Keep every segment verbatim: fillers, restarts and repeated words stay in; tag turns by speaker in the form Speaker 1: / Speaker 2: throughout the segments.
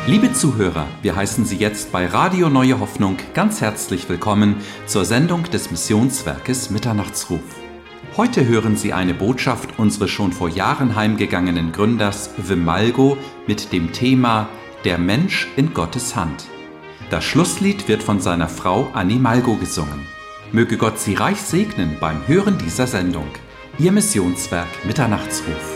Speaker 1: Liebe Zuhörer, wir heißen Sie jetzt bei Radio Neue Hoffnung ganz herzlich willkommen zur Sendung des Missionswerkes Mitternachtsruf. Heute hören Sie eine Botschaft unseres schon vor Jahren heimgegangenen Gründers Wim Malgo mit dem Thema Der Mensch in Gottes Hand. Das Schlusslied wird von seiner Frau Annie Malgo gesungen. Möge Gott Sie reich segnen beim Hören dieser Sendung. Ihr Missionswerk Mitternachtsruf.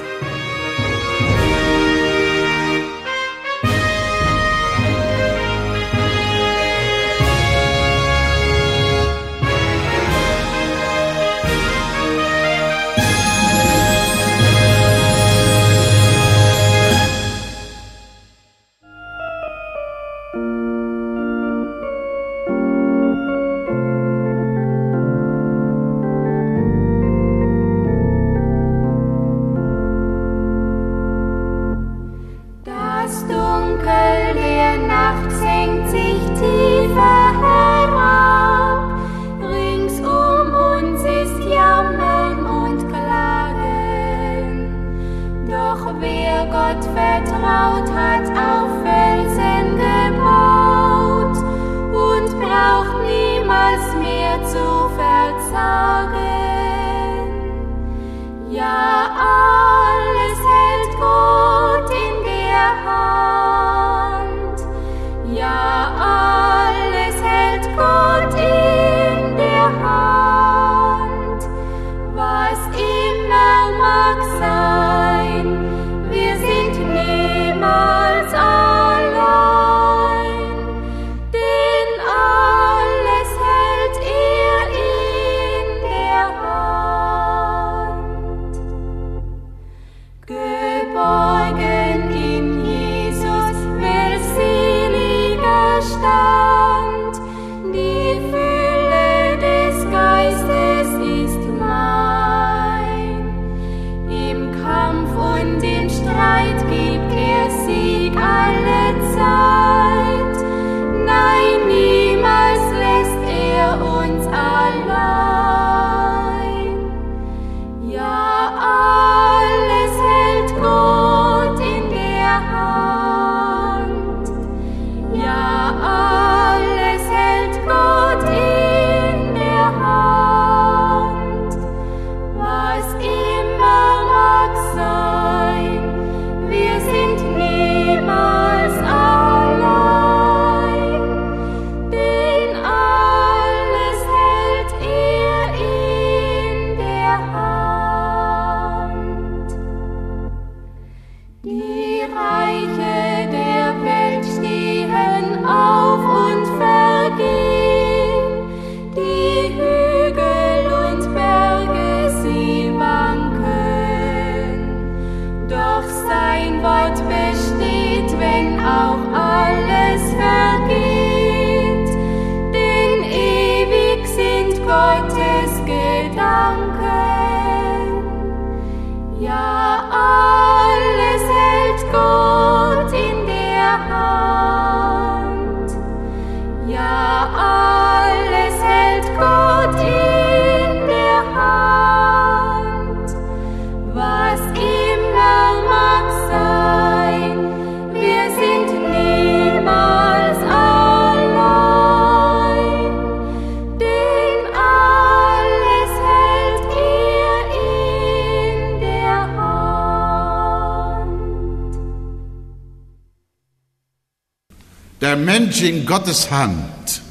Speaker 2: Der Mensch in Gottes Hand.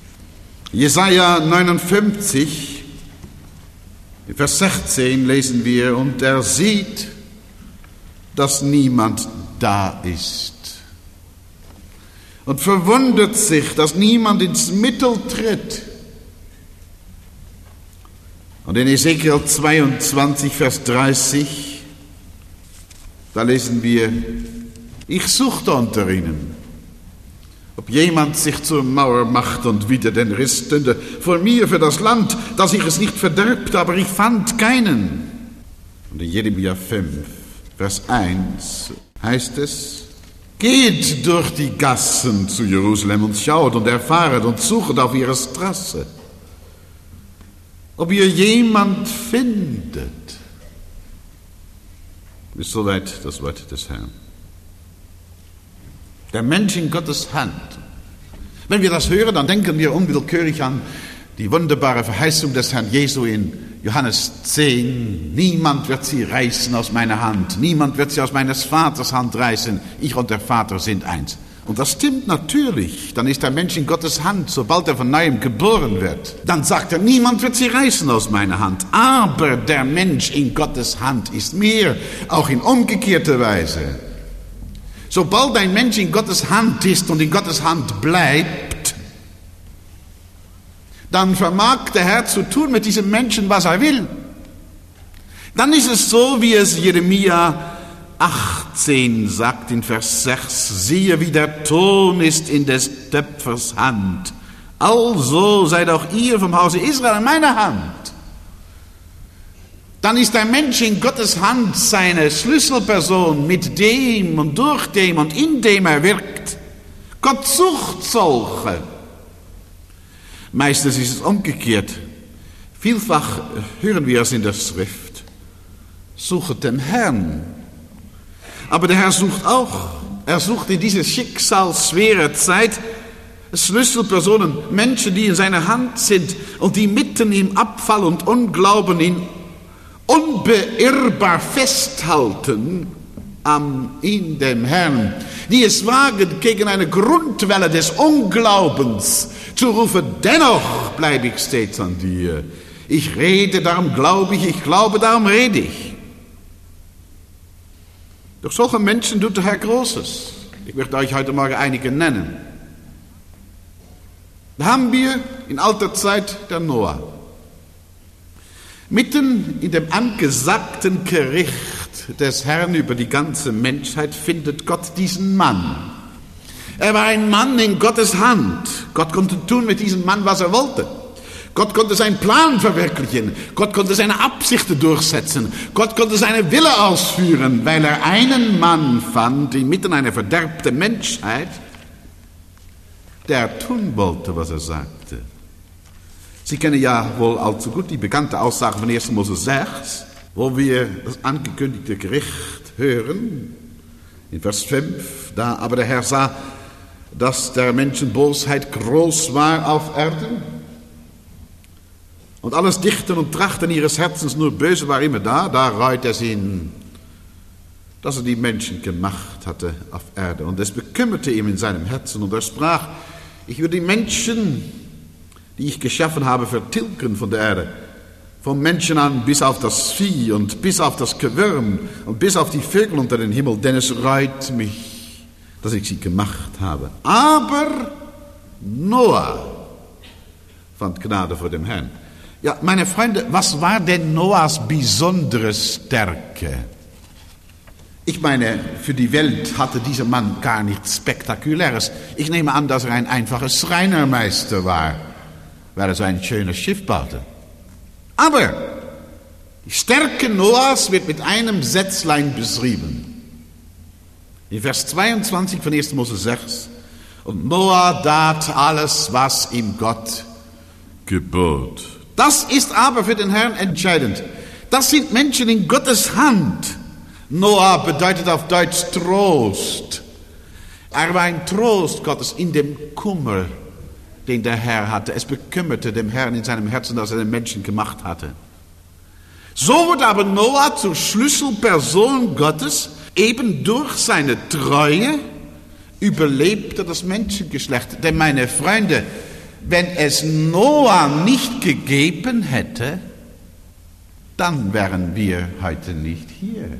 Speaker 2: Jesaja neunundfünfzig, Vers sechzehn lesen wir, und er sieht, dass niemand da ist. Und verwundert sich, dass niemand ins Mittel tritt. Und in Ezekiel zweiundzwanzig, Vers dreißig, da lesen wir, ich suchte unter ihnen, ob jemand sich zur Mauer macht und wieder den Riss stünde vor mir für das Land, dass ich es nicht verderbt, aber ich fand keinen. Und in Jeremia fünf, Vers eins heißt es, geht durch die Gassen zu Jerusalem und schaut und erfahret und suchet auf ihrer Straße, ob ihr jemand findet. Bis soweit das Wort des Herrn. Der Mensch in Gottes Hand. Wenn wir das hören, dann denken wir unwillkürlich an die wunderbare Verheißung des Herrn Jesu in Johannes zehn. Niemand wird sie reißen aus meiner Hand. Niemand wird sie aus meines Vaters Hand reißen. Ich und der Vater sind eins. Und das stimmt natürlich. Dann ist der Mensch in Gottes Hand, sobald er von neuem geboren wird. Dann sagt er, niemand wird sie reißen aus meiner Hand. Aber der Mensch in Gottes Hand ist mehr, auch in umgekehrter Weise. Sobald ein Mensch in Gottes Hand ist und in Gottes Hand bleibt, dann vermag der Herr zu tun mit diesem Menschen, was er will. Dann ist es so, wie es Jeremia achtzehn sagt in Vers sechs, siehe, wie der Ton ist in des Töpfers Hand. Also seid auch ihr vom Hause Israel in meiner Hand. Dann ist der Mensch in Gottes Hand seine Schlüsselperson, mit dem und durch dem und in dem er wirkt. Gott sucht solche. Meistens ist es umgekehrt. Vielfach hören wir es in der Schrift. Suchet den Herrn. Aber der Herr sucht auch. Er sucht in dieser schicksalsschwere Zeit Schlüsselpersonen, Menschen, die in seiner Hand sind und die mitten im Abfall und Unglauben ihn unbeirrbar festhalten an in dem Herrn, die es wagen, gegen eine Grundwelle des Unglaubens zu rufen, dennoch bleibe ich stets an dir. Ich rede, darum glaube ich, ich glaube, darum rede ich. Durch solche Menschen tut der Herr Großes. Ich möchte euch heute Morgen einige nennen. Da haben wir in alter Zeit der Noah. Mitten in dem angesagten Gericht des Herrn über die ganze Menschheit findet Gott diesen Mann. Er war ein Mann in Gottes Hand. Gott konnte tun mit diesem Mann, was er wollte. Gott konnte seinen Plan verwirklichen. Gott konnte seine Absichten durchsetzen. Gott konnte seine Wille ausführen, weil er einen Mann fand, inmitten einer verderbten Menschheit, der tun wollte, was er sagte. Sie kennen ja wohl allzu gut die bekannte Aussage von ersten Mose sechs, wo wir das angekündigte Gericht hören, in Vers fünf, da aber der Herr sah, dass der Menschen Bosheit groß war auf Erden, und alles Dichten und Trachten ihres Herzens nur böse war immer da, da reut es ihn, dass er die Menschen gemacht hatte auf Erde. Und es bekümmerte ihm in seinem Herzen, und er sprach, ich will die Menschen, die ich geschaffen habe, vertilgen von der Erde. Vom Menschen an bis auf das Vieh und bis auf das Gewürm und bis auf die Vögel unter den Himmel, denn es reut mich, dass ich sie gemacht habe. Aber Noah fand Gnade vor dem Herrn. Ja, meine Freunde, was war denn Noahs besondere Stärke? Ich meine, für die Welt hatte dieser Mann gar nichts Spektakuläres. Ich nehme an, dass er ein einfacher Schreinermeister war, weil er so ein schönes Schiff baute. Aber die Stärke Noahs wird mit einem Sätzlein beschrieben. In Vers zweiundzwanzig von ersten Mose sechs. Und Noah tat alles, was ihm Gott gebot. Das ist aber für den Herrn entscheidend. Das sind Menschen in Gottes Hand. Noah bedeutet auf Deutsch Trost. Er war ein Trost Gottes in dem Kummer, den der Herr hatte. Es bekümmerte dem Herrn in seinem Herzen, dass er den Menschen gemacht hatte. So wurde aber Noah zur Schlüsselperson Gottes, eben durch seine Treue überlebte das Menschengeschlecht. Denn meine Freunde, wenn es Noah nicht gegeben hätte, dann wären wir heute nicht hier.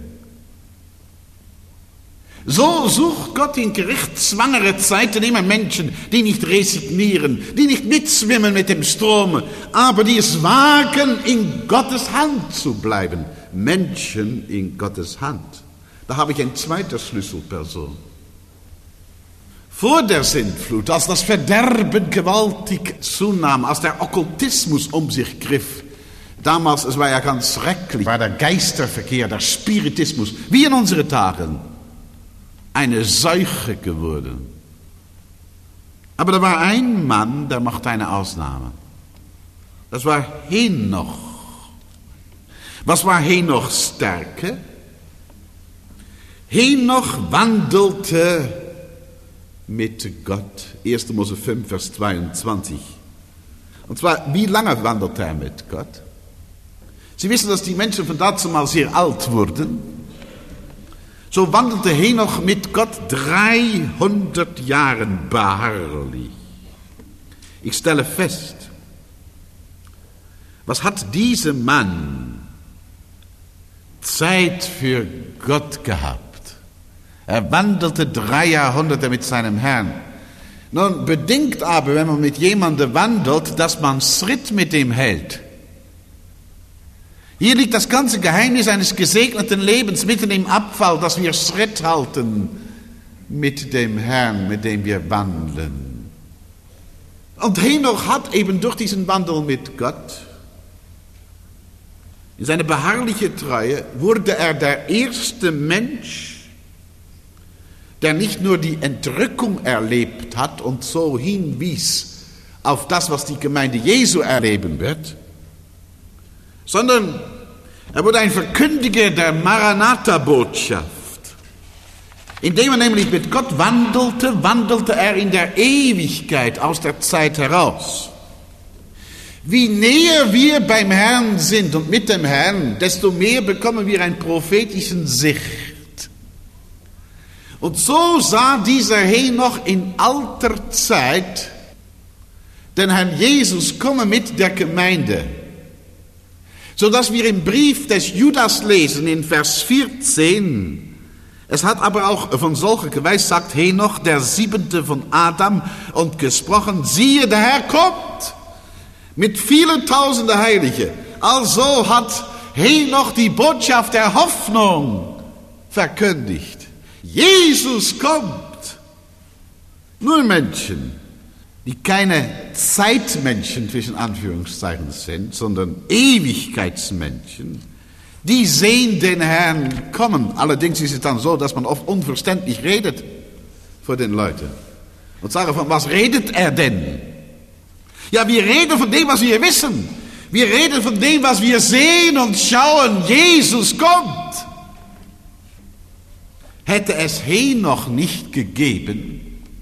Speaker 2: So sucht Gott in gerichtsschwangere Zeiten immer Menschen, die nicht resignieren, die nicht mitschwimmen mit dem Strom, aber die es wagen, in Gottes Hand zu bleiben. Menschen in Gottes Hand. Da habe ich eine zweite Schlüsselperson. Vor der Sintflut, als das Verderben gewaltig zunahm, als der Okkultismus um sich griff, damals, es war ja ganz schrecklich, war der Geisterverkehr, der Spiritismus, wie in unseren Tagen, eine Seuche geworden. Aber da war ein Mann, der machte eine Ausnahme. Das war Henoch. Was war Henochs Stärke? Henoch wandelte mit Gott. erster Mose fünf, Vers zweiundzwanzig. Und zwar, wie lange wandelte er mit Gott? Sie wissen, dass die Menschen von dazu mal sehr alt wurden. So wandelte Henoch mit Gott dreihundert Jahre beharrlich. Ich stelle fest, was hat dieser Mann Zeit für Gott gehabt? Er wandelte drei Jahrhunderte mit seinem Herrn. Nun, bedingt aber, wenn man mit jemandem wandelt, dass man Schritt mit ihm hält. Hier liegt das ganze Geheimnis eines gesegneten Lebens mitten im Abfall, dass wir Schritt halten mit dem Herrn, mit dem wir wandeln. Und Henoch hat eben durch diesen Wandel mit Gott, in seiner beharrlichen Treue, wurde er der erste Mensch, der nicht nur die Entrückung erlebt hat und so hinwies auf das, was die Gemeinde Jesu erleben wird, sondern er wurde ein Verkündiger der Maranatha-Botschaft. Indem er nämlich mit Gott wandelte, wandelte er in der Ewigkeit aus der Zeit heraus. Wie näher wir beim Herrn sind und mit dem Herrn, desto mehr bekommen wir einen prophetischen Sicht. Und so sah dieser Henoch in alter Zeit den Herrn Jesus kommen mit der Gemeinde. Sodass wir im Brief des Judas lesen in Vers vierzehn, es hat aber auch von solchen geweist, sagt Henoch, der siebente von Adam, und gesprochen, siehe, der Herr kommt mit vielen tausende Heilige. Also hat Henoch die Botschaft der Hoffnung verkündigt. Jesus kommt. Nur Menschen, die keine Zeitmenschen zwischen Anführungszeichen sind, sondern Ewigkeitsmenschen, die sehen den Herrn kommen. Allerdings ist es dann so, dass man oft unverständlich redet vor den Leuten. Und sagen, von was redet er denn? Ja, wir reden von dem, was wir wissen. Wir reden von dem, was wir sehen und schauen. Jesus kommt. Hätte es Henoch nicht gegeben,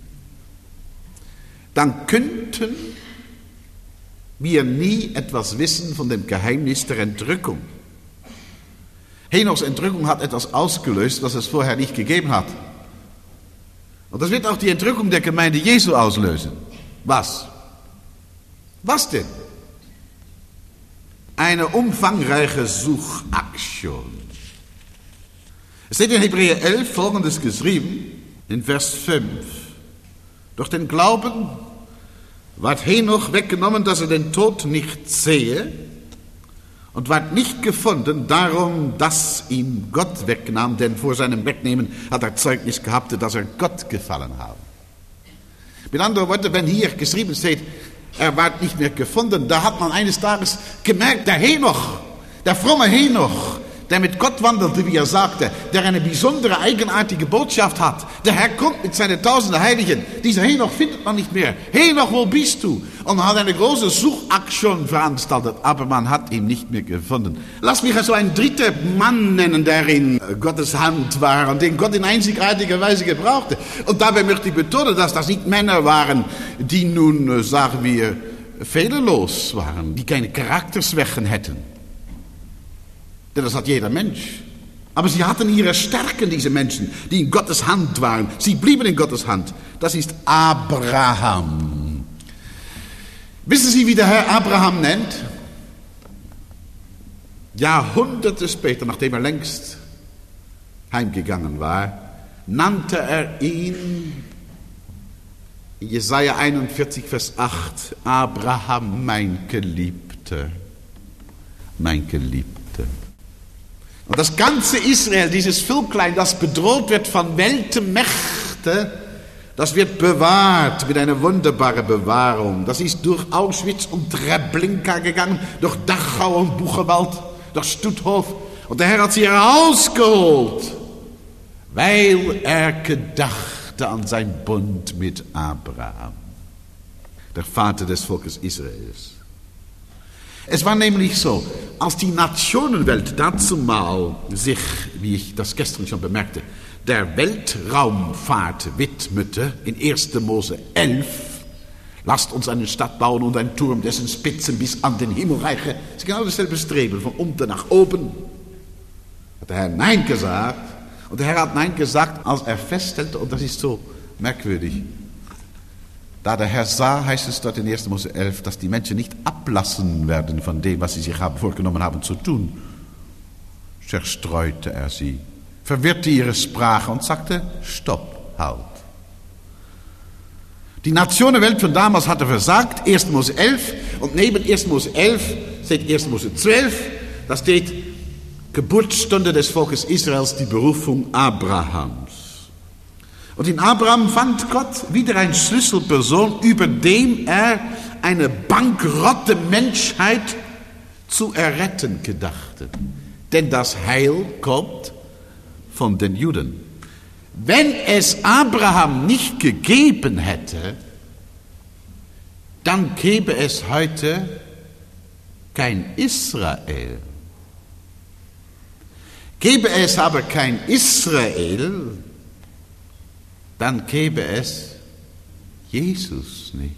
Speaker 2: dann könnten wir nie etwas wissen von dem Geheimnis der Entrückung. Henochs Entrückung hat etwas ausgelöst, was es vorher nicht gegeben hat. Und das wird auch die Entrückung der Gemeinde Jesu auslösen. Was? Was denn? Eine umfangreiche Suchaktion. Es steht in Hebräer elf Folgendes geschrieben, in Vers fünf. Durch den Glauben ward Henoch weggenommen, dass er den Tod nicht sehe, und ward nicht gefunden, darum, dass ihm Gott wegnahm, denn vor seinem Wegnehmen hat er Zeugnis gehabt, dass er Gott gefallen habe. Mit anderen Worten, wenn hier geschrieben steht, er ward nicht mehr gefunden, da hat man eines Tages gemerkt, der Henoch, der fromme Henoch, der mit Gott wandelte, wie er sagte, der eine besondere, eigenartige Botschaft hat. Der Herr kommt mit seinen tausenden Heiligen. Dieser Henoch findet man nicht mehr. Henoch, wo bist du? Und man hat eine große Suchaktion veranstaltet, aber man hat ihn nicht mehr gefunden. Lass mich also einen dritten Mann nennen, der in Gottes Hand war und den Gott in einzigartiger Weise gebrauchte. Und dabei möchte ich betonen, dass das nicht Männer waren, die nun, sagen wir, fehlerlos waren, die keine Charakterschwächen hätten. Denn das hat jeder Mensch. Aber sie hatten ihre Stärken, diese Menschen, die in Gottes Hand waren. Sie blieben in Gottes Hand. Das ist Abraham. Wissen Sie, wie der Herr Abraham nennt? Jahrhunderte später, nachdem er längst heimgegangen war, nannte er ihn in Jesaja einundvierzig, Vers acht, Abraham, mein Geliebter, mein Geliebter. Und das ganze Israel, dieses Völklein, das bedroht wird von Weltmächten, das wird bewahrt mit einer wunderbaren Bewahrung. Das ist durch Auschwitz und Treblinka gegangen, durch Dachau und Buchenwald, durch Stutthof. Und der Herr hat sie herausgeholt, weil er gedachte an sein Bund mit Abraham, der Vater des Volkes Israels. Es war nämlich so, als die Nationenwelt dazumal sich, wie ich das gestern schon bemerkte, der Weltraumfahrt widmete, in erster Mose elf, lasst uns eine Stadt bauen und einen Turm, dessen Spitzen bis an den Himmel reichen. Das ist genau dasselbe Streben, von unten nach oben. Hat der Herr Nein gesagt. Und der Herr hat Nein gesagt, als er feststellte, und das ist so merkwürdig, da der Herr sah, heißt es dort in erster Mose elf, dass die Menschen nicht ablassen werden von dem, was sie sich haben, vorgenommen haben zu tun. Zerstreute er sie, verwirrte ihre Sprache und sagte, stopp, halt. Die Nationenwelt von damals hatte versagt, erster Mose elf, und neben erster Mose elf steht erster Mose zwölf, da steht Geburtsstunde des Volkes Israels, die Berufung Abrahams. Und in Abraham fand Gott wieder eine Schlüsselperson, über dem er eine bankrotte Menschheit zu erretten gedachte. Denn das Heil kommt von den Juden. Wenn es Abraham nicht gegeben hätte, dann gäbe es heute kein Israel. Gäbe es aber kein Israel, dann gäbe es Jesus nicht.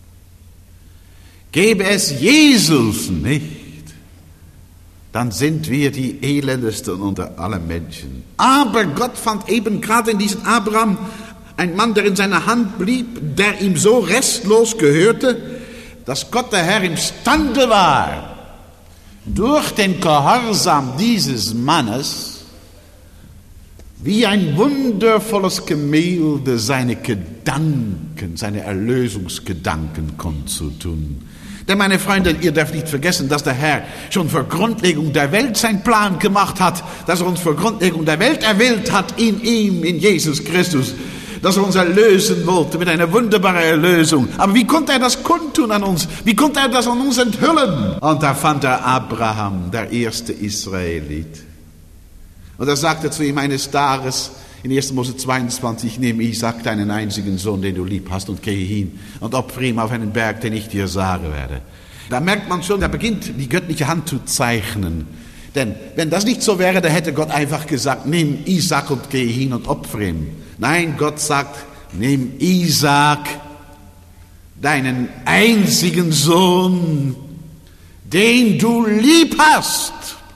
Speaker 2: Gäbe es Jesus nicht, dann sind wir die elendesten unter allen Menschen. Aber Gott fand eben gerade in diesem Abraham einen Mann, der in seiner Hand blieb, der ihm so restlos gehörte, dass Gott der Herr imstande war, durch den Gehorsam dieses Mannes wie ein wundervolles Gemälde seine Gedanken, seine Erlösungsgedanken kundzutun. Denn meine Freunde, ihr dürft nicht vergessen, dass der Herr schon vor Grundlegung der Welt seinen Plan gemacht hat, dass er uns vor Grundlegung der Welt erwählt hat in ihm, in Jesus Christus, dass er uns erlösen wollte mit einer wunderbaren Erlösung. Aber wie konnte er das kundtun an uns? Wie konnte er das an uns enthüllen? Und da fand er Abraham, der erste Israelit. Und er sagte zu ihm eines Tages in erster Mose zweiundzwanzig, nimm Isaac, deinen einzigen Sohn, den du lieb hast, und gehe hin und opfere ihn auf einen Berg, den ich dir sagen werde. Da merkt man schon, da beginnt die göttliche Hand zu zeichnen. Denn wenn das nicht so wäre, dann hätte Gott einfach gesagt, nimm Isaac und gehe hin und opfere ihn. Nein, Gott sagt, nimm Isaac, deinen einzigen Sohn, den du lieb hast.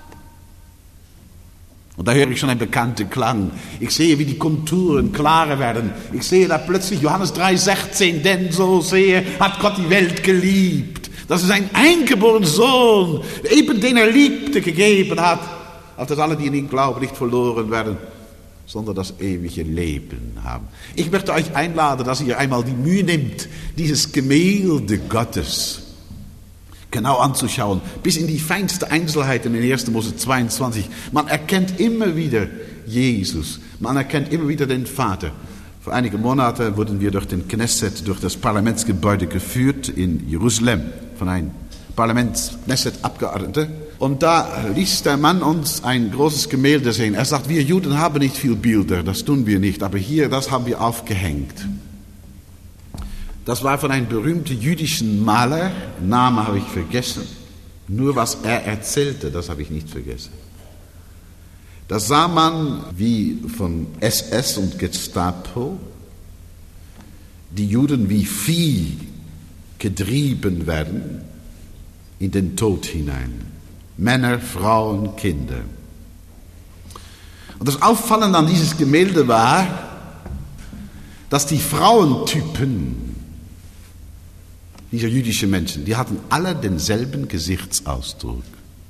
Speaker 2: Und da höre ich schon einen bekannten Klang. Ich sehe, wie die Konturen klarer werden. Ich sehe da plötzlich Johannes drei sechzehn, denn so sehr hat Gott die Welt geliebt, dass es einen eingeborenen Sohn, eben den er liebte, gegeben hat, auf dass alle, die in ihn glauben, nicht verloren werden, sondern das ewige Leben haben. Ich möchte euch einladen, dass ihr einmal die Mühe nehmt, dieses Gemälde Gottes genau anzuschauen, bis in die feinste Einzelheiten in erster Mose zweiundzwanzig. Man erkennt immer wieder Jesus, man erkennt immer wieder den Vater. Vor einigen Monaten wurden wir durch den Knesset, durch das Parlamentsgebäude geführt in Jerusalem, von einem Parlaments-Knesset-Abgeordneten. Und da ließ der Mann uns ein großes Gemälde sehen. Er sagt, wir Juden haben nicht viel Bilder, das tun wir nicht, aber hier, das haben wir aufgehängt. Das war von einem berühmten jüdischen Maler, Name habe ich vergessen, nur was er erzählte, das habe ich nicht vergessen. Da sah man, wie von S S und Gestapo die Juden wie Vieh getrieben werden in den Tod hinein. Männer, Frauen, Kinder. Und das Auffallende an dieses Gemälde war, dass die Frauentypen dieser jüdischen Menschen, die hatten alle denselben Gesichtsausdruck.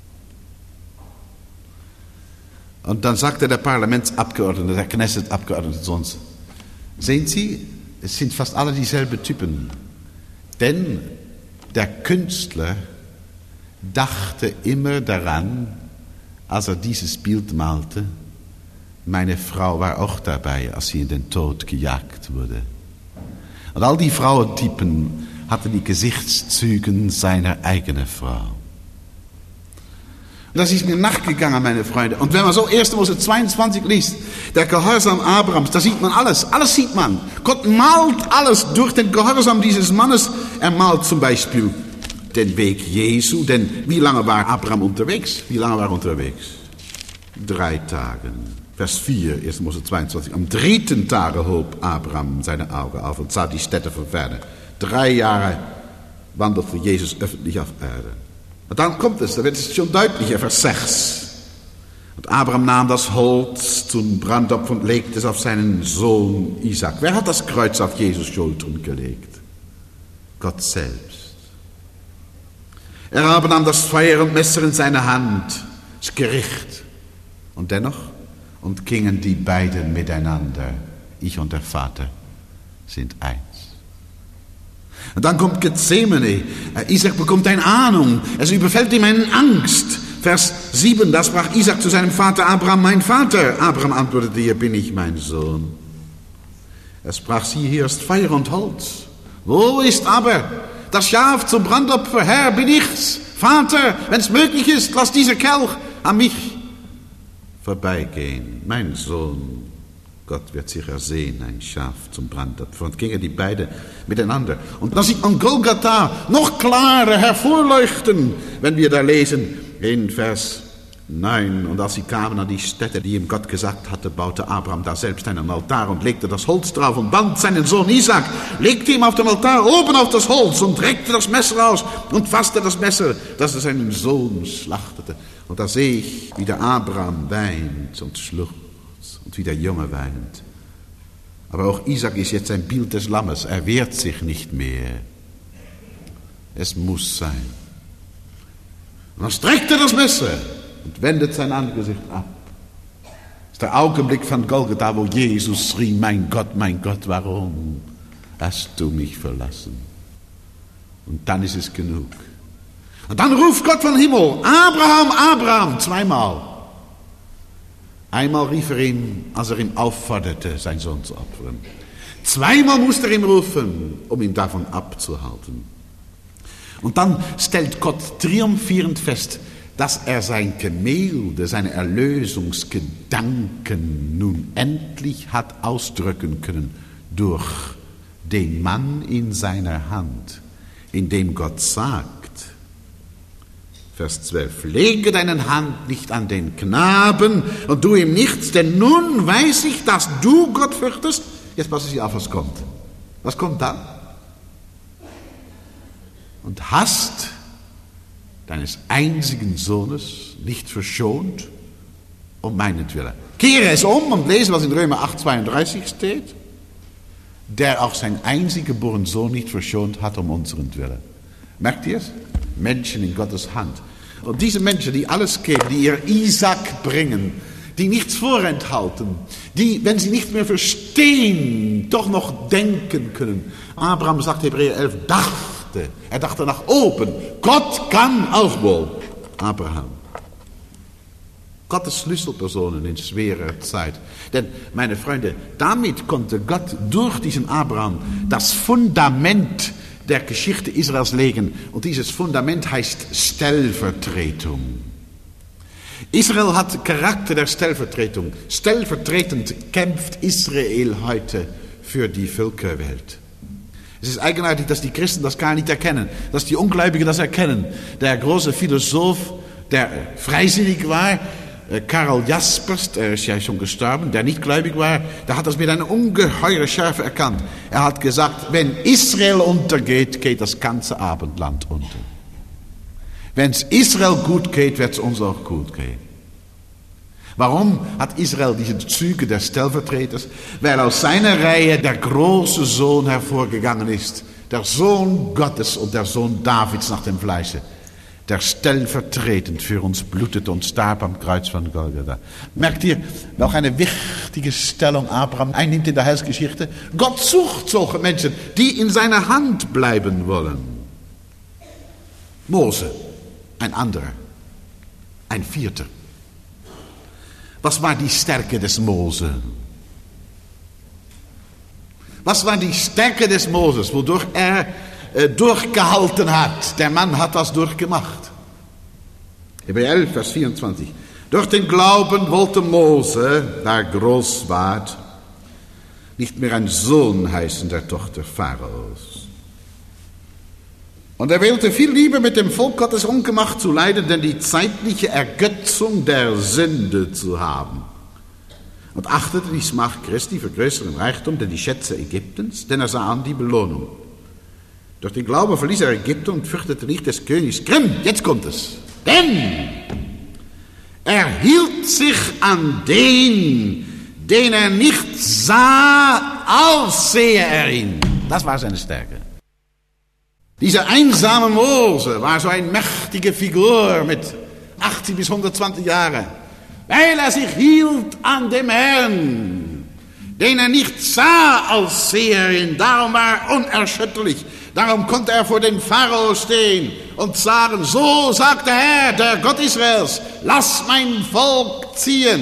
Speaker 2: Und dann sagte der Parlamentsabgeordnete, der Knesset-Abgeordnete sonst, sehen Sie, es sind fast alle dieselben Typen. Denn der Künstler dachte immer daran, als er dieses Bild malte, meine Frau war auch dabei, als sie in den Tod gejagt wurde. Und all die Frauentypen hatten die Gesichtszüge seiner eigenen Frau. Und das ist mir nachgegangen, meine Freunde. Und wenn man so erster Mose zweiundzwanzig liest, der Gehorsam Abrahams, da sieht man alles, alles sieht man. Gott malt alles durch den Gehorsam dieses Mannes. Er malt zum Beispiel den Weg Jesu, denn wie lange war Abraham unterwegs? Wie lange war er unterwegs? Drei Tage. Vers vier, erster Mose zweiundzwanzig. Am dritten Tage hob Abraham seine Augen auf und sah die Städte von ferne. Drei Jahre wanderte Jesus öffentlich auf Erde. Und dann kommt es, da wird es schon deutlicher, Vers sechs. Und Abraham nahm das Holz zum Brandopfer und legte es auf seinen Sohn Isaac. Wer hat das Kreuz auf Jesus Schultern gelegt? Gott selbst. Er aber nahm das Feuer und Messer in seine Hand, das Gericht. Und dennoch, und gingen die beiden miteinander, ich und der Vater sind eins. Und dann kommt Gethsemane. Isaac bekommt eine Ahnung. Es überfällt ihm eine Angst. Vers sieben, da sprach Isaac zu seinem Vater Abraham, mein Vater. Abraham antwortete, hier bin ich, mein Sohn. Er sprach, siehe, hier ist Feuer und Holz. Wo ist aber das Schaf zum Brandopfer? Herr, bin ich's. Vater, wenn es möglich ist, lass dieser Kelch an mich vorbeigehen. Mein Sohn, Gott wird sicher sehen, ein Schaf zum Brandopfer. Und gingen die beiden miteinander. Und da sieht man Golgatha noch klarer hervorleuchten, wenn wir da lesen in Vers neun. Und als sie kamen an die Stätte, die ihm Gott gesagt hatte, baute Abraham da selbst einen Altar und legte das Holz drauf und band seinen Sohn Isaac, legte ihm auf den Altar oben auf das Holz und reckte das Messer aus und fasste das Messer, dass er seinen Sohn schlachtete. Und da sehe ich, wie der Abraham weint und schluchzt. Und wie der Junge weint. Aber auch Isaac ist jetzt ein Bild des Lammes. Er wehrt sich nicht mehr. Es muss sein. Und dann streckt er das Messer und wendet sein Angesicht ab. Das ist der Augenblick von Golgatha, wo Jesus schrie, mein Gott, mein Gott, warum hast du mich verlassen? Und dann ist es genug. Und dann ruft Gott vom Himmel, Abraham, Abraham, zweimal. Einmal rief er ihn, als er ihn aufforderte, seinen Sohn zu opfern. Zweimal musste er ihn rufen, um ihn davon abzuhalten. Und dann stellt Gott triumphierend fest, dass er sein Gemälde, seine Erlösungsgedanken nun endlich hat ausdrücken können durch den Mann in seiner Hand, in dem Gott sagt, Vers zwölf, lege deine Hand nicht an den Knaben und tu ihm nichts, denn nun weiß ich, dass du Gott fürchtest. Jetzt passen Sie auf, was kommt. Was kommt dann? Und hast deines einzigen Sohnes nicht verschont um meinetwillen. Kehre es um und lese, was in Römer acht zweiunddreißig steht. Der auch seinen einzig geborenen Sohn nicht verschont hat um unseren Willen. Merkt ihr es? Menschen in Gottes Hand. Und diese Menschen, die alles geben, die ihr Isaac bringen, die nichts vorenthalten, die, wenn sie nicht mehr verstehen, doch noch denken können. Abraham sagt, Hebräer elf, dachte, er dachte nach oben. Gott kann auch wohl. Abraham. Gottes Schlüsselpersonen in schwerer Zeit. Denn, meine Freunde, damit konnte Gott durch diesen Abraham das Fundament der Geschichte Israels legen. Und dieses Fundament heißt Stellvertretung. Israel hat Charakter der Stellvertretung. Stellvertretend kämpft Israel heute für die Völkerwelt. Es ist eigenartig, dass die Christen das gar nicht erkennen, dass die Ungläubigen das erkennen. Der große Philosoph, der freisinnig war, Karl Jaspers, der ist ja schon gestorben, der nicht gläubig war, der hat das mit einer ungeheuren Schärfe erkannt. Er hat gesagt, wenn Israel untergeht, geht das ganze Abendland unter. Wenn es Israel gut geht, wird es uns auch gut gehen. Warum hat Israel diese Züge des Stellvertreters? Weil aus seiner Reihe der große Sohn hervorgegangen ist, der Sohn Gottes und der Sohn Davids nach dem Fleische, der stellvertretend für uns blutete und starb am Kreuz von Golgatha. Merkt ihr, noch eine wichtige Stellung Abraham einnimmt in der Heilsgeschichte? Gott sucht solche Menschen, die in seiner Hand bleiben wollen. Mose, ein anderer, ein vierter. Was war die Stärke des Mose? Was war die Stärke des Moses, wodurch er äh, durchgehalten hat? Der Mann hat das durchgemacht. Hebräer elf, Vers vierundzwanzig. Durch den Glauben wollte Mose, da er groß ward, nicht mehr ein Sohn heißen der Tochter Pharaos. Und er wählte viel lieber mit dem Volk Gottes ungemacht zu leiden, denn die zeitliche Ergötzung der Sünde zu haben, und achtete die Macht Christi für größeren Reichtum denn die Schätze Ägyptens, denn er sah an die Belohnung. Durch den Glauben verließ er Ägypten und fürchtete nicht des Königs Grimm. Jetzt kommt es. Denn er hielt sich an den, den er nicht sah, als sehe er ihn. Das war seine Stärke. Dieser einsame Mose war so eine mächtige Figur mit achtzig bis hundertzwanzig Jahren, weil er sich hielt an dem Herrn, den er nicht sah, als sehe er ihn. Darum war er unerschütterlich. Darum konnte er vor dem Pharao stehen und sagen, so sagt der Herr, der Gott Israels, lass mein Volk ziehen.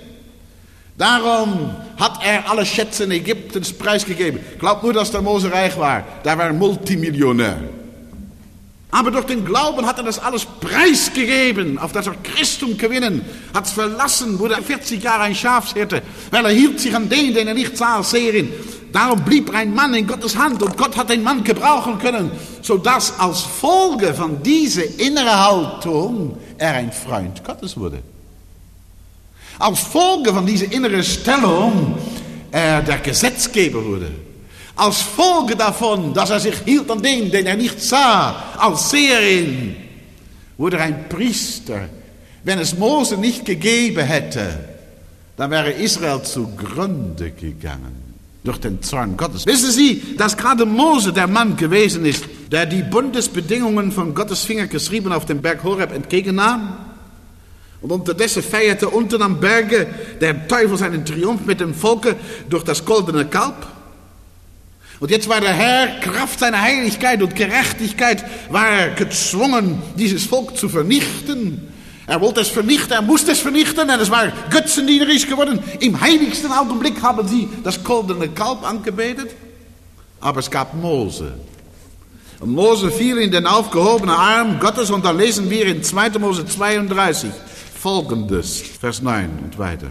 Speaker 2: Darum hat er alle Schätze in Ägyptens preisgegeben. Glaubt nur, dass der Mose reich war. Der war Multimillionär. Aber durch den Glauben hat er das alles preisgegeben, auf das er Christum gewinnen, hat es verlassen, wurde vierzig Jahre ein Schafshirte, weil er hielt sich an den, den er nicht sah, als sehe ihn. Darum blieb er ein Mann in Gottes Hand und Gott hat den Mann gebrauchen können, sodass als Folge von dieser inneren Haltung er ein Freund Gottes wurde. Als Folge von dieser inneren Stellung er der Gesetzgeber wurde. Als Folge davon, dass er sich hielt an den, den er nicht sah, als sehe er ihn, wurde er ein Priester. Wenn es Mose nicht gegeben hätte, dann wäre Israel zugrunde gegangen durch den Zorn Gottes. Wissen Sie, dass gerade Mose der Mann gewesen ist, der die Bundesbedingungen von Gottes Finger geschrieben auf dem Berg Horeb entgegennahm? Und unterdessen feierte unten am Berge der Teufel seinen Triumph mit dem Volke durch das goldene Kalb. Und jetzt war der Herr, Kraft seiner Heiligkeit und Gerechtigkeit, war er gezwungen, dieses Volk zu vernichten. Er wollte es vernichten, er musste es vernichten, und es war götzendienerisch geworden. Im heiligsten Augenblick haben sie das goldene Kalb angebetet. Aber es gab Mose. Und Mose fiel in den aufgehobenen Arm Gottes, und da lesen wir in zweiter Mose zweiunddreißig folgendes, Vers neun und weiter.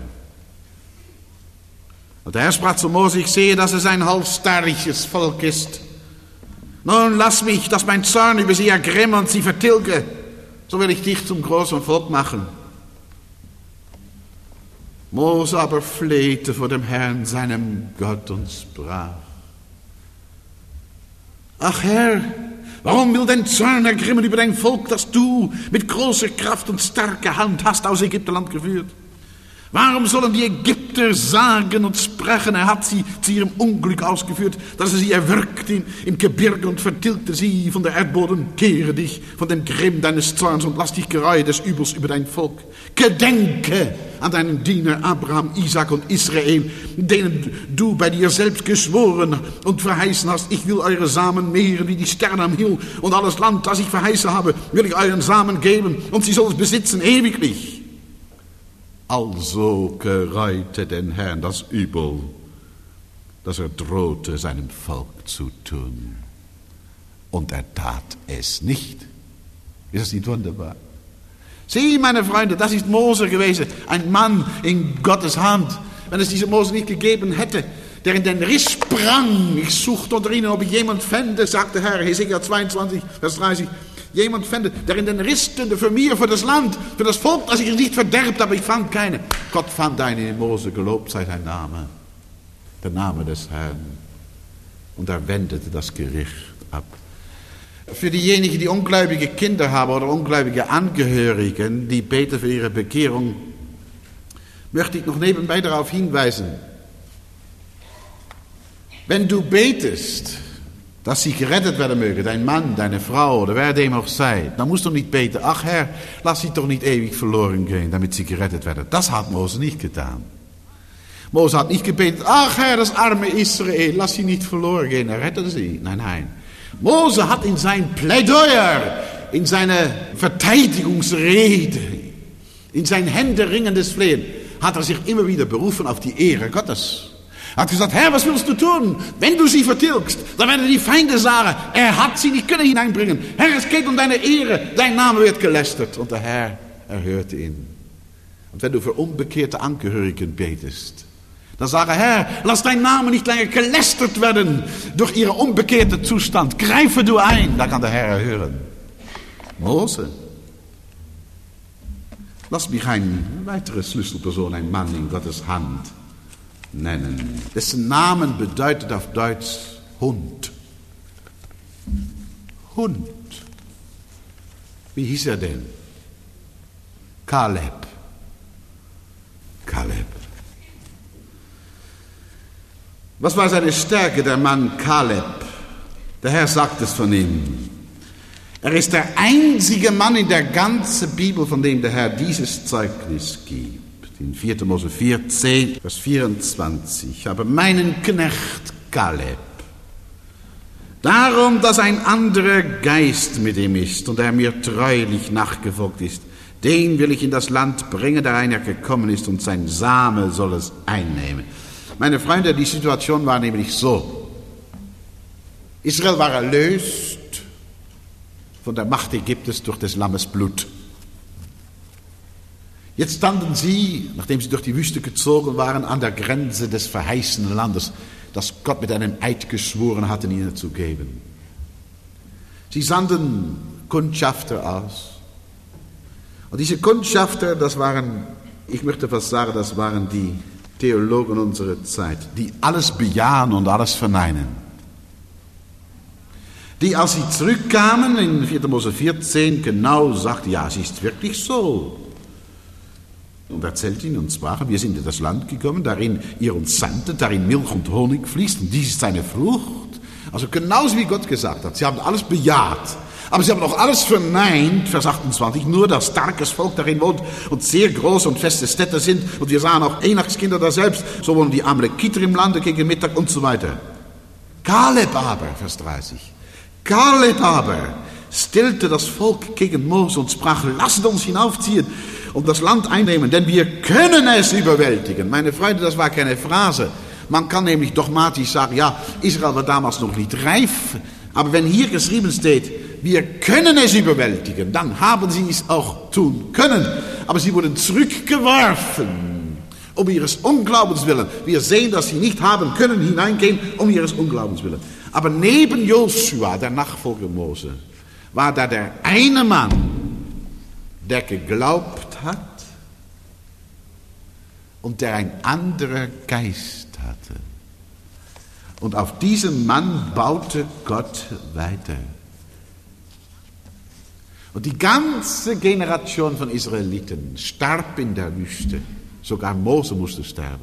Speaker 2: Und der Herr sprach zu Mose, ich sehe, dass es ein halsstarriges Volk ist. Nun lass mich, dass mein Zorn über sie ergrimme und sie vertilge, so will ich dich zum großen Volk machen. Mose aber flehte vor dem Herrn, seinem Gott, und sprach, ach Herr, warum will dein Zorn ergrimmen über dein Volk, das du mit großer Kraft und starker Hand hast aus Ägyptenland geführt? Warum sollen die Ägypter sagen und sprechen, er hat sie zu ihrem Unglück ausgeführt, dass er sie erwürgt im, im Gebirge und vertilgte sie von der Erdboden? Kehre dich von dem Grimm deines Zorns und lass dich gereue des Übels über dein Volk. Gedenke an deinen Diener Abraham, Isaac und Israel, denen du bei dir selbst geschworen und verheißen hast, ich will eure Samen mehren wie die Sterne am Himmel, und alles Land, das ich verheißen habe, will ich euren Samen geben, und sie sollen es besitzen ewiglich. Also gereute den Herrn das Übel, das er drohte seinem Volk zu tun. Und er tat es nicht. Ist das nicht wunderbar? Sieh, meine Freunde, das ist Mose gewesen, ein Mann in Gottes Hand. Wenn es diesen Mose nicht gegeben hätte, der in den Riss sprang, ich suchte unter ihnen, ob ich jemand fände, sagte Herr, Hesekiel zweiundzwanzig, Vers dreißig, jemand fände, der in den Riss stünde für mir, für das Land, für das Volk, das ich nicht verderbt, aber ich fand keine. Gott fand einen in Mose, gelobt sei dein Name, der Name des Herrn. Und er wendete das Gericht ab. Für diejenigen, die ungläubige Kinder haben oder ungläubige Angehörigen, die beten für ihre Bekehrung, möchte ich noch nebenbei darauf hinweisen, wenn du betest, dass sie gerettet werden mögen, dein Mann, deine Frau oder wer dem auch sei, dann musst du nicht beten, ach Herr, lass sie doch nicht ewig verloren gehen, damit sie gerettet werden. Das hat Mose nicht getan. Mose hat nicht gebetet, ach Herr, das arme Israel, lass sie nicht verloren gehen, er rettet sie. Nein, nein. Mose hat in sein Plädoyer, in seine Verteidigungsrede, in sein händeringendes Flehen, hat er sich immer wieder berufen auf die Ehre Gottes. Er hat gesagt, Herr, was willst du tun? Wenn du sie vertilgst, dann werden die Feinde sagen, er hat sie nicht können hineinbringen. Herr, es geht um deine Ehre, dein Name wird gelästert. Und der Herr erhörte ihn. Und wenn du für unbekehrte Angehörigen betest, dann sage, Herr, lass dein Name nicht länger gelästert werden durch ihren unbekehrten Zustand. Greife du ein, da kann der Herr erhören. Mose. Lass mich eine weitere Schlüsselperson, ein Mann in Gottes Hand, nennen. Dessen Namen bedeutet auf Deutsch Hund. Hund. Wie hieß er denn? Kaleb. Kaleb. Was war seine Stärke, der Mann Kaleb? Der Herr sagt es von ihm. Er ist der einzige Mann in der ganzen Bibel, von dem der Herr dieses Zeugnis gibt. In vierter Mose vierzehn, Vers vierundzwanzig. Ich habe meinen Knecht Kaleb. Darum, dass ein anderer Geist mit ihm ist und er mir treulich nachgefolgt ist, den will ich in das Land bringen, da einer gekommen ist, und sein Same soll es einnehmen. Meine Freunde, die Situation war nämlich so. Israel war erlöst von der Macht Ägyptens durch des Lammes Blut. Jetzt standen sie, nachdem sie durch die Wüste gezogen waren, an der Grenze des verheißenen Landes, das Gott mit einem Eid geschworen hatte, ihnen zu geben. Sie sandten Kundschafter aus. Und diese Kundschafter, das waren, ich möchte fast sagen, das waren die Theologen unserer Zeit, die alles bejahen und alles verneinen. Die, als sie zurückkamen, in vierter Mose vierzehn, genau sagten, ja, es ist wirklich so. Und erzählt ihnen und sprach, wir sind in das Land gekommen, darin ihr uns sandtet, darin Milch und Honig fließt, und dies ist seine Frucht. Also genauso wie Gott gesagt hat. Sie haben alles bejaht. Aber sie haben auch alles verneint, Vers achtundzwanzig, nur dass starkes Volk darin wohnt und sehr große und feste Städte sind. Und wir sahen auch Enachskinder da selbst, so wohnen die Amalekiter im Lande gegen Mittag und so weiter. Kaleb aber, Vers dreißig, Kaleb aber stillte das Volk gegen Mose und sprach, lasst uns hinaufziehen und das Land einnehmen, denn wir können es überwältigen. Meine Freunde, das war keine Phrase. Man kann nämlich dogmatisch sagen, ja, Israel war damals noch nicht reif, aber wenn hier geschrieben steht, wir können es überwältigen, dann haben sie es auch tun können. Aber sie wurden zurückgeworfen, um ihres Unglaubens willen. Wir sehen, dass sie nicht haben können hineingehen, um ihres Unglaubens willen. Aber neben Josua, der Nachfolger Mose, war da der eine Mann, der geglaubt hat und der ein anderer Geist hatte. Und auf diesem Mann baute Gott weiter. Und die ganze Generation von Israeliten starb in der Wüste. Sogar Mose musste sterben.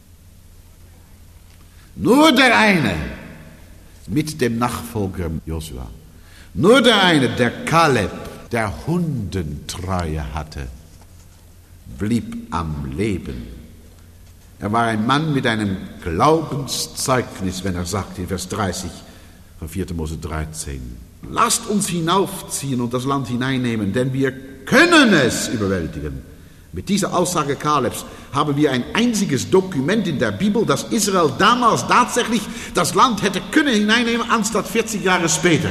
Speaker 2: Nur der eine mit dem Nachfolger Josua. Nur der eine, der Kaleb, der Hundentreue hatte, blieb am Leben. Er war ein Mann mit einem Glaubenszeugnis, wenn er sagt in Vers dreißig von vierter Mose dreizehn. Lasst uns hinaufziehen und das Land hineinnehmen, denn wir können es überwältigen. Mit dieser Aussage Kalebs haben wir ein einziges Dokument in der Bibel, dass Israel damals tatsächlich das Land hätte können hineinnehmen, anstatt vierzig Jahre später.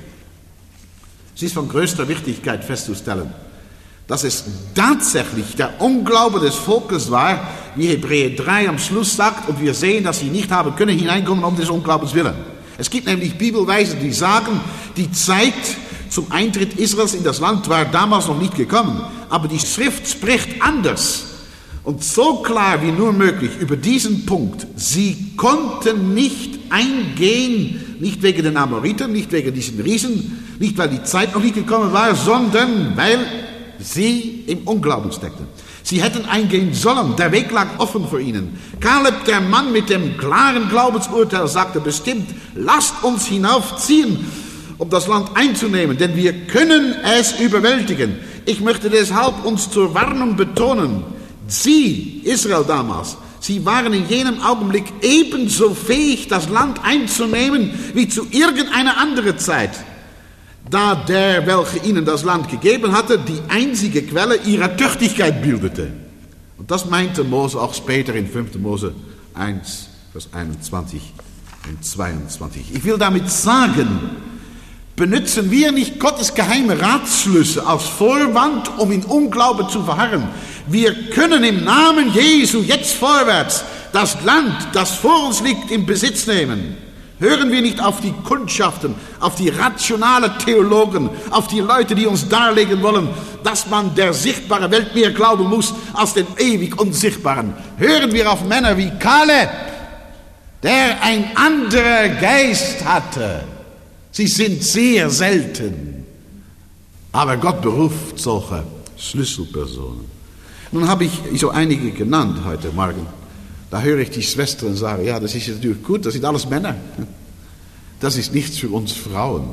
Speaker 2: Es ist von größter Wichtigkeit festzustellen, dass es tatsächlich der Unglaube des Volkes war, wie Hebräer drei am Schluss sagt, und wir sehen, dass sie nicht haben können hineinkommen um des Unglaubens willen. Es gibt nämlich Bibelweise, die sagen, die Zeit zum Eintritt Israels in das Land war damals noch nicht gekommen. Aber die Schrift spricht anders und so klar wie nur möglich über diesen Punkt. Sie konnten nicht eingehen, nicht wegen den Amoritern, nicht wegen diesen Riesen, nicht weil die Zeit noch nicht gekommen war, sondern weil sie im Unglauben steckten. Sie hätten eingehen sollen, der Weg lag offen für ihnen. Kaleb, der Mann mit dem klaren Glaubensurteil, sagte bestimmt, lasst uns hinaufziehen, um das Land einzunehmen, denn wir können es überwältigen. Ich möchte deshalb uns zur Warnung betonen, sie, Israel damals, sie waren in jenem Augenblick ebenso fähig, das Land einzunehmen, wie zu irgendeiner anderen Zeit, da der, welcher ihnen das Land gegeben hatte, die einzige Quelle ihrer Tüchtigkeit bildete. Und das meinte Mose auch später in fünfter Mose eins, Vers einundzwanzig und zweiundzwanzig. Ich will damit sagen, benutzen wir nicht Gottes geheime Ratschlüsse als Vorwand, um in Unglauben zu verharren. Wir können im Namen Jesu jetzt vorwärts das Land, das vor uns liegt, in Besitz nehmen. Hören wir nicht auf die Kundschaften, auf die rationale Theologen, auf die Leute, die uns darlegen wollen, dass man der sichtbaren Welt mehr glauben muss als den ewig Unsichtbaren. Hören wir auf Männer wie Kaleb, der ein anderer Geist hatte. Sie sind sehr selten. Aber Gott beruft solche Schlüsselpersonen. Nun habe ich so einige genannt heute Morgen. Da höre ich die Schwestern sagen, ja, das ist natürlich gut, das sind alles Männer. Das ist nichts für uns Frauen.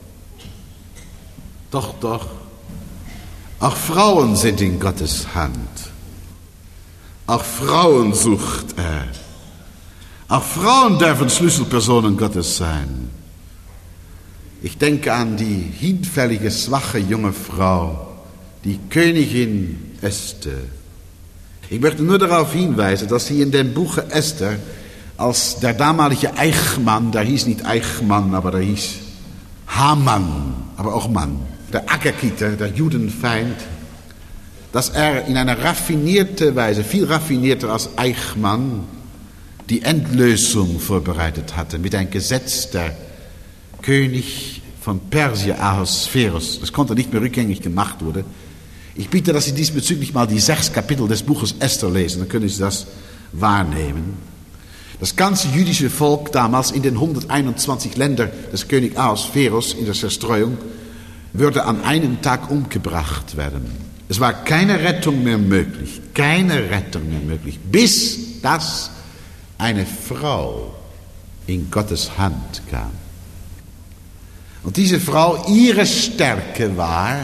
Speaker 2: Doch, doch. Auch Frauen sind in Gottes Hand. Auch Frauen sucht er. Auch Frauen dürfen Schlüsselpersonen Gottes sein. Ich denke an die hinfällige, schwache junge Frau, die Königin Esther. Ich möchte nur darauf hinweisen, dass sie in dem Buche Esther als der damalige Eichmann, der hieß nicht Eichmann, aber der hieß Haman, aber auch Mann, der Agagiter, der Judenfeind, dass er in einer raffinierten Weise, viel raffinierter als Eichmann, die Endlösung vorbereitet hatte mit einem Gesetz der König von Persien, Ahasverus. Das konnte nicht mehr rückgängig gemacht werden. Ich bitte, dass Sie diesbezüglich mal die sechs Kapitel des Buches Esther lesen, dann können Sie das wahrnehmen. Das ganze jüdische Volk damals in den hunderteinundzwanzig Ländern des König Ahasverus in der Zerstreuung würde an einem Tag umgebracht werden. Es war keine Rettung mehr möglich, keine Rettung mehr möglich, bis das eine Frau in Gottes Hand kam. Und diese Frau, ihre Stärke war,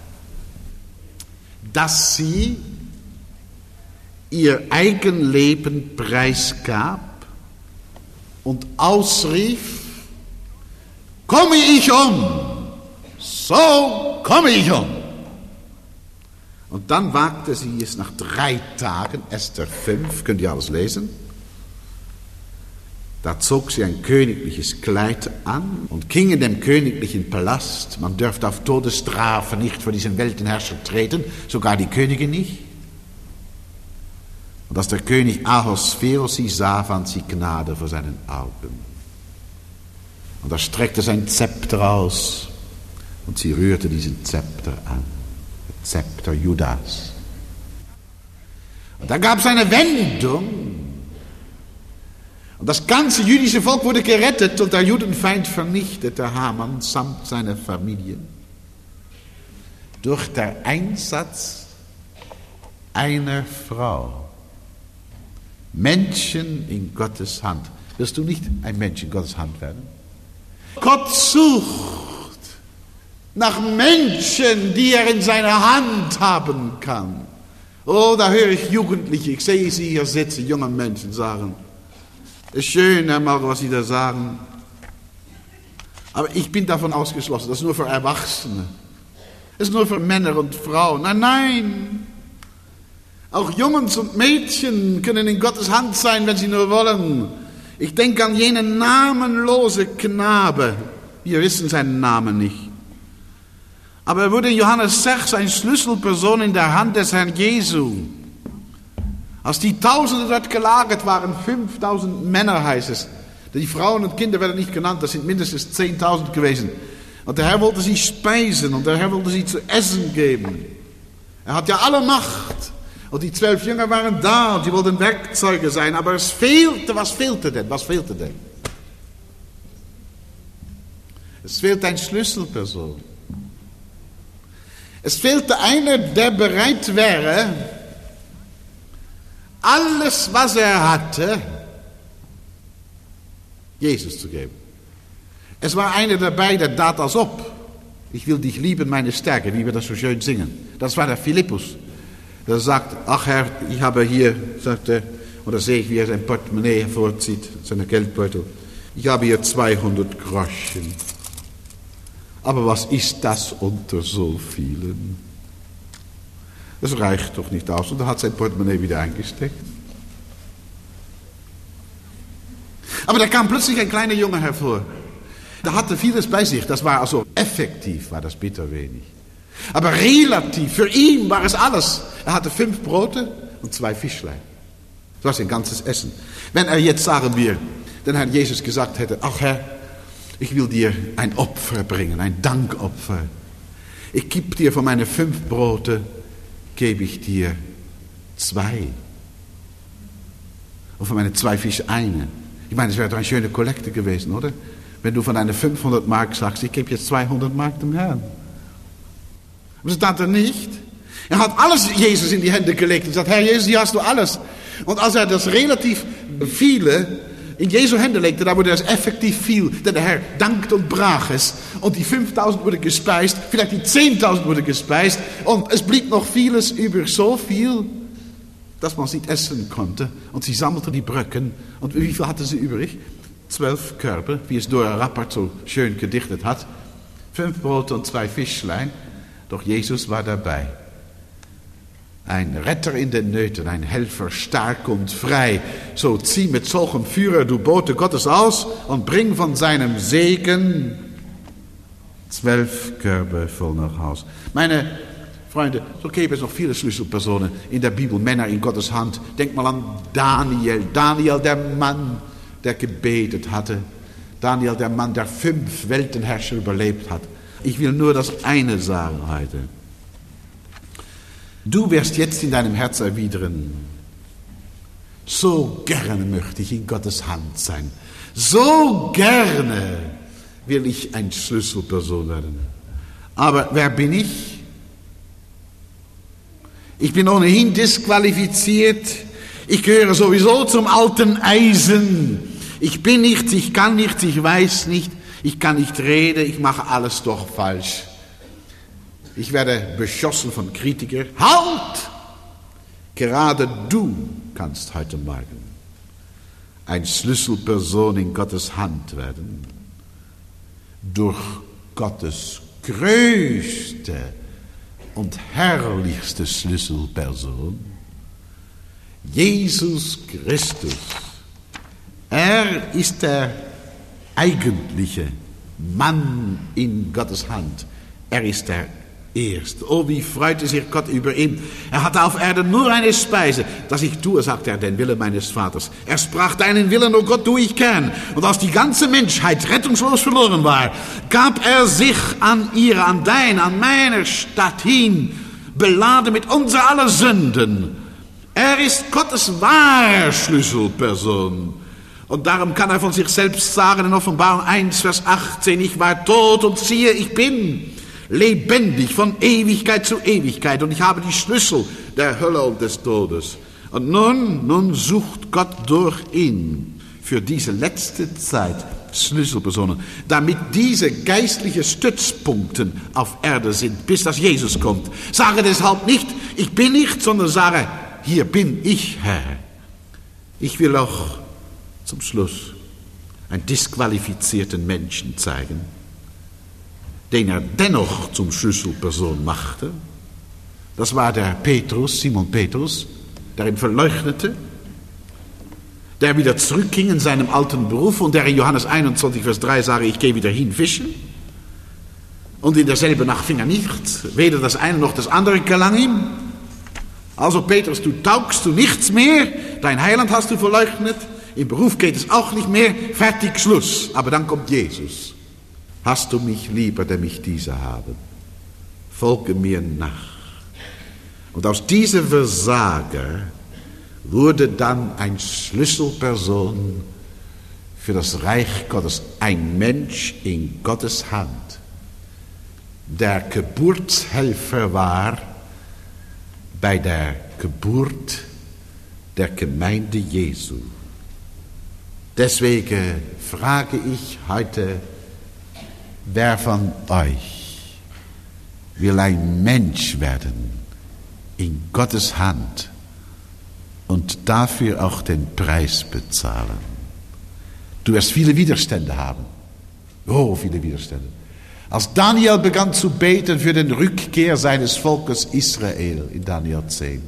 Speaker 2: dass sie ihr Eigenleben preisgab und ausrief, komme ich um, so komme ich um. Und dann wagte sie es nach drei Tagen, Esther fünf, könnt ihr alles lesen, da zog sie ein königliches Kleid an und ging in dem königlichen Palast. Man dürfte auf Todesstrafe nicht vor diesen Weltenherrscher treten, sogar die Königin nicht. Und als der König Ahasverus sie sah, fand sie Gnade vor seinen Augen. Und er streckte sein Zepter aus und sie rührte diesen Zepter an, der Zepter Judas. Und da gab es eine Wendung. Und das ganze jüdische Volk wurde gerettet und der Judenfeind vernichtet, der Haman samt seiner Familie, durch den Einsatz einer Frau. Menschen in Gottes Hand. Wirst du nicht ein Mensch in Gottes Hand werden? Gott sucht nach Menschen, die er in seiner Hand haben kann. Oh, da höre ich Jugendliche, ich sehe sie hier sitzen, junge Menschen sagen, es ist schön, einmal, was Sie da sagen. Aber ich bin davon ausgeschlossen, das ist nur für Erwachsene. Das ist nur für Männer und Frauen. Nein, nein. Auch Jungs und Mädchen können in Gottes Hand sein, wenn sie nur wollen. Ich denke an jenen namenlose Knabe. Wir wissen seinen Namen nicht. Aber er wurde in Johannes sechs eine Schlüsselperson in der Hand des Herrn Jesu. Als die Tausende dort gelagert waren, fünftausend Männer heißt es. Die Frauen und Kinder werden nicht genannt, das sind mindestens zehntausend gewesen. Und der Herr wollte sie speisen und der Herr wollte sie zu essen geben. Er hat ja alle Macht. Und die zwölf Jünger waren da und sie wollten Werkzeuge sein, aber es fehlte, was fehlte denn? Was fehlte denn? Es fehlte eine Schlüsselperson. Es fehlte einer, der bereit wäre, alles, was er hatte, Jesus zu geben. Es war einer dabei, der tat als ob. Ich will dich lieben, meine Stärke, wie wir das so schön singen. Das war der Philippus. Der sagt, ach Herr, ich habe hier, sagt er, und da sehe ich, wie er sein Portemonnaie hervorzieht, seine Geldbeutel. Ich habe hier zweihundert Groschen. Aber was ist das unter so vielen? Das reicht doch nicht aus. Und er hat sein Portemonnaie wieder eingesteckt. Aber da kam plötzlich ein kleiner Junge hervor. Der hatte vieles bei sich. Das war also effektiv, war das bitter wenig. Aber relativ, für ihn war es alles. Er hatte fünf Brote und zwei Fischlein. Das war sein ganzes Essen. Wenn er jetzt, sagen wir, den Herrn Jesus gesagt hätte, ach Herr, ich will dir ein Opfer bringen, ein Dankopfer. Ich gebe dir von meinen fünf Brote, gebe ich dir zwei. Und von meinen zwei Fische eine. Ich meine, es wäre doch eine schöne Kollekte gewesen, oder? Wenn du von deinen fünfhundert Mark sagst, ich gebe jetzt zweihundert Mark dem Herrn. Aber das tat er nicht. Er hat alles Jesus in die Hände gelegt und gesagt, Herr Jesus, hier hast du alles. Und als er das relativ viele in Jesu Hände legte, da wurde es effektiv viel. Denn der Herr dankte und brach es. Und die fünftausend wurde gespeist, vielleicht die zehntausend wurde gespeist. Und es blieb noch vieles über, so viel, dass man es nicht essen konnte. Und sie sammelte die Bröcken. Und wie viel hatte sie übrig? Zwölf Körbe, wie es Dora Rappert so schön gedichtet hat. Fünf Brote und zwei Fischlein. Doch Jesus war dabei. Ein Retter in den Nöten, ein Helfer, stark und frei. So zieh mit solchem Führer du Bote Gottes aus und bring von seinem Segen zwölf Körbe voll nach Haus. Meine Freunde, so gäbe es noch viele Schlüsselpersonen in der Bibel, Männer in Gottes Hand. Denk mal an Daniel. Daniel, der Mann, der gebetet hatte. Daniel, der Mann, der fünf Weltenherrscher überlebt hat. Ich will nur das eine sagen heute. Du wirst jetzt in deinem Herz erwidern, so gerne möchte ich in Gottes Hand sein. So gerne will ich eine Schlüsselperson werden. Aber wer bin ich? Ich bin ohnehin disqualifiziert. Ich gehöre sowieso zum alten Eisen. Ich bin nichts, ich kann nichts, ich weiß nicht, ich kann nicht reden, ich mache alles doch falsch. Ich werde beschossen von Kritikern. Halt! Gerade du kannst heute Morgen eine Schlüsselperson in Gottes Hand werden. Durch Gottes größte und herrlichste Schlüsselperson, Jesus Christus. Er ist der eigentliche Mann in Gottes Hand. Er ist der Erste. Oh, wie freute sich Gott über ihn. Er hatte auf Erden nur eine Speise. Dass ich tue, sagte er, den Willen meines Vaters. Er sprach, deinen Willen, oh Gott, tue ich gern. Und als die ganze Menschheit rettungslos verloren war, gab er sich an ihre, an dein, an meiner Stadt hin, beladen mit unser aller Sünden. Er ist Gottes wahre Schlüsselperson. Und darum kann er von sich selbst sagen in Offenbarung eins, Vers achtzehn, ich war tot und siehe, ich bin lebendig von Ewigkeit zu Ewigkeit und ich habe die Schlüssel der Hölle und des Todes. Und nun, nun sucht Gott durch ihn für diese letzte Zeit Schlüsselpersonen, damit diese geistlichen Stützpunkte auf Erde sind, bis das Jesus kommt. Sage deshalb nicht, ich bin nicht, sondern sage, hier bin ich, Herr. Ich will auch zum Schluss einen disqualifizierten Menschen zeigen, den er dennoch zum Schlüsselperson machte. Das war der Petrus, Simon Petrus, der ihn verleugnete, der wieder zurückging in seinem alten Beruf und der in Johannes einundzwanzig, Vers drei sagte, ich gehe wieder hin fischen. Und in derselben Nacht fing er nichts, weder das eine noch das andere gelang ihm. Also Petrus, du taugst du nichts mehr, dein Heiland hast du verleugnet, im Beruf geht es auch nicht mehr, fertig, Schluss. Aber dann kommt Jesus. Hast du mich lieber, denn ich diese habe? Folge mir nach. Und aus diesem Versager wurde dann eine Schlüsselperson für das Reich Gottes, ein Mensch in Gottes Hand, der Geburtshelfer war bei der Geburt der Gemeinde Jesu. Deswegen frage ich heute, wer von euch will ein Mensch werden in Gottes Hand und dafür auch den Preis bezahlen? Du wirst viele Widerstände haben. Oh, viele Widerstände. Als Daniel begann zu beten für den Rückkehr seines Volkes Israel in Daniel zehn,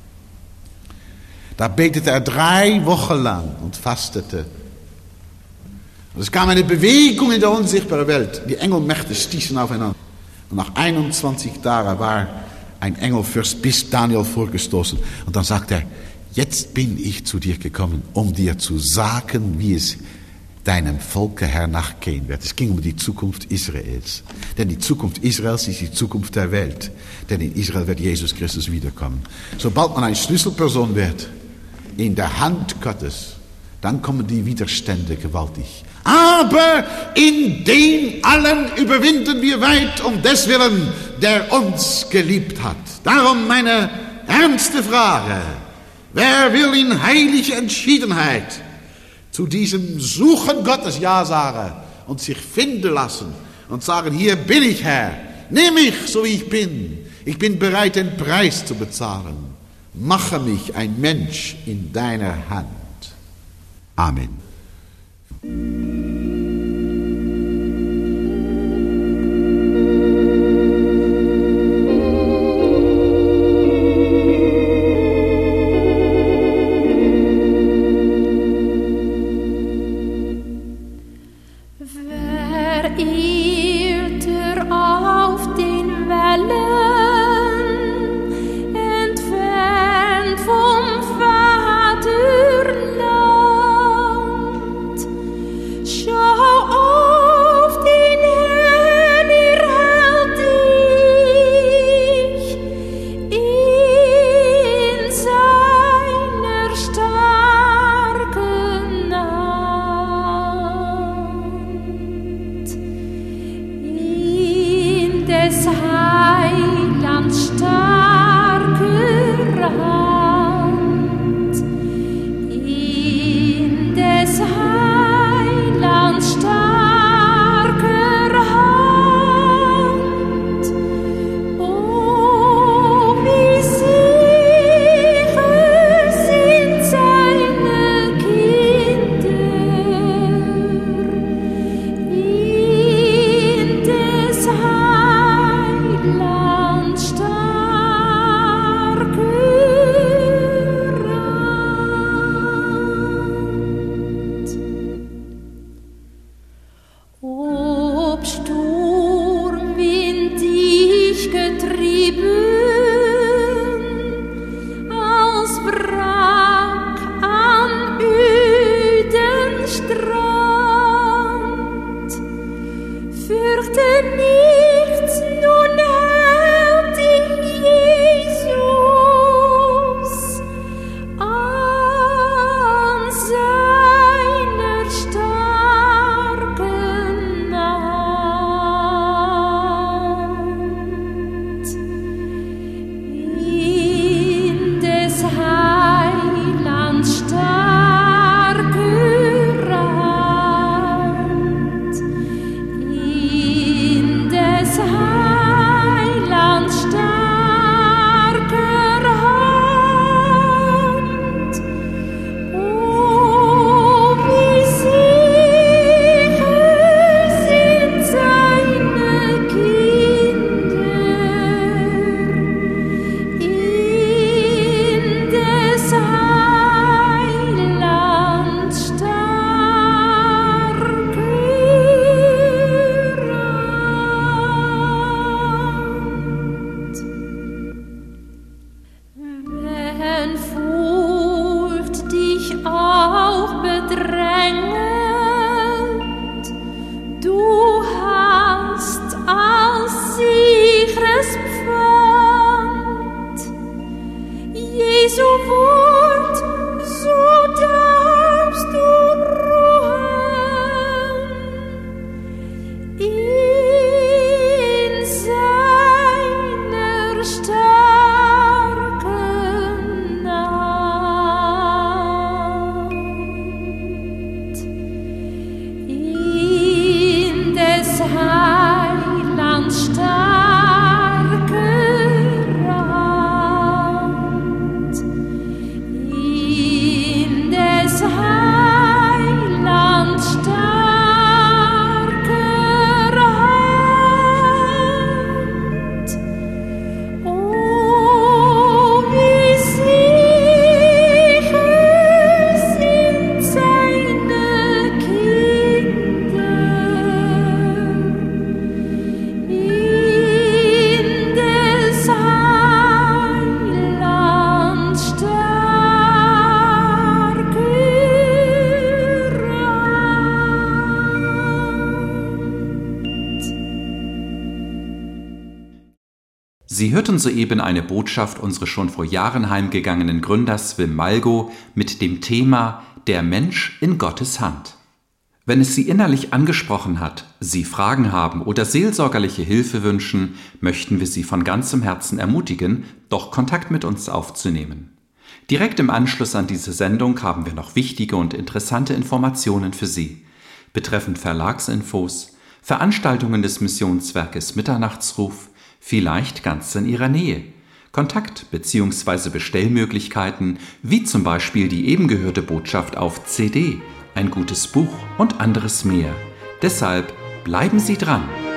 Speaker 2: da betete er drei Wochen lang und fastete. Und es kam eine Bewegung in der unsichtbaren Welt. Die Engelmächte stießen aufeinander. Und nach einundzwanzig Tagen war ein Engelfürst bis Daniel vorgestoßen. Und dann sagte er, jetzt bin ich zu dir gekommen, um dir zu sagen, wie es deinem Volke, Herr, nachgehen wird. Es ging um die Zukunft Israels. Denn die Zukunft Israels ist die Zukunft der Welt. Denn in Israel wird Jesus Christus wiederkommen. Sobald man eine Schlüsselperson wird, in der Hand Gottes, dann kommen die Widerstände gewaltig. Aber in dem allen überwinden wir weit um des Willen, der uns geliebt hat. Darum meine ernste Frage: Wer will in heilige Entschiedenheit zu diesem Suchen Gottes Ja sagen und sich finden lassen und sagen, hier bin ich, Herr, nimm mich, so wie ich bin. Ich bin bereit, den Preis zu bezahlen. Mache mich ein Mensch in deiner Hand. Amen.
Speaker 3: In
Speaker 1: Sie hörten soeben eine Botschaft unseres schon vor Jahren heimgegangenen Gründers Wim Malgo mit dem Thema »Der Mensch in Gottes Hand«. Wenn es Sie innerlich angesprochen hat, Sie Fragen haben oder seelsorgerliche Hilfe wünschen, möchten wir Sie von ganzem Herzen ermutigen, doch Kontakt mit uns aufzunehmen. Direkt im Anschluss an diese Sendung haben wir noch wichtige und interessante Informationen für Sie, betreffend Verlagsinfos, Veranstaltungen des Missionswerkes Mitternachtsruf, vielleicht ganz in Ihrer Nähe, Kontakt- bzw. Bestellmöglichkeiten, wie zum Beispiel die eben gehörte Botschaft auf C D, ein gutes Buch und anderes mehr. Deshalb bleiben Sie dran!